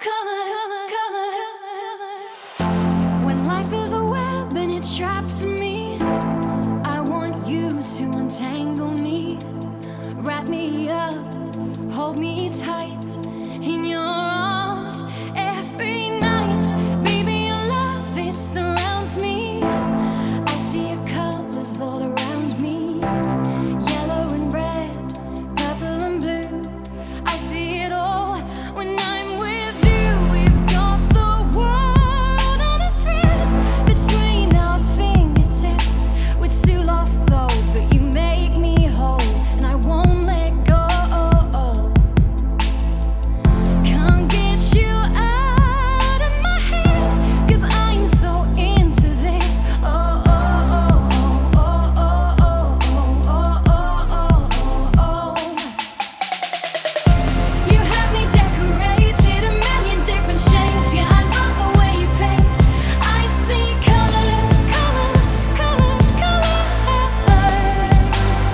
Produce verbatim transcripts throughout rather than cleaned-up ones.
colors, colors. When life is a web and it traps me, I want you to untangle me. Wrap me up, hold me tight in your arms every night. Baby, your love, it surrounds me. I see your colors all around me. Yellow and red, purple and blue. I see it all when I'm with you. We've got the world on a thread between our fingertips. We're two lost souls, but you make me whole, and I won't let go. Can't get you out of my head, 'cause I'm so into this. Oh, oh, oh, oh, oh, oh, oh, oh, oh, oh. You have me decorated a million different shades. Yeah, I love the way you paint. I see colors, colors, colors, colors.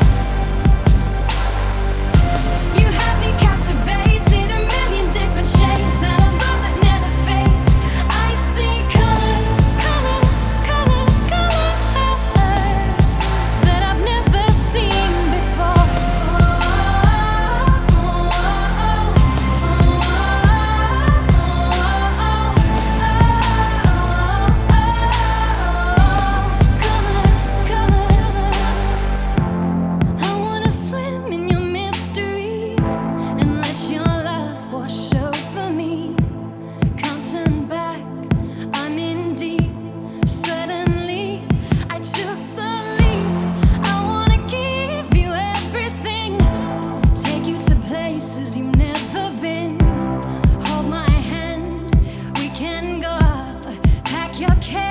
You have me captivated a million different shades, and a love that never fades. I see colors, colors, colors, colors that I've never seen before. Colors, colors. I wanna swim in your mystery and let your love wash over me. Can't turn back, I'm in deep. Suddenly, I took the leap. I wanna give you everything, take you to places you've never been. Hold my hand, we can go. Pack your cares.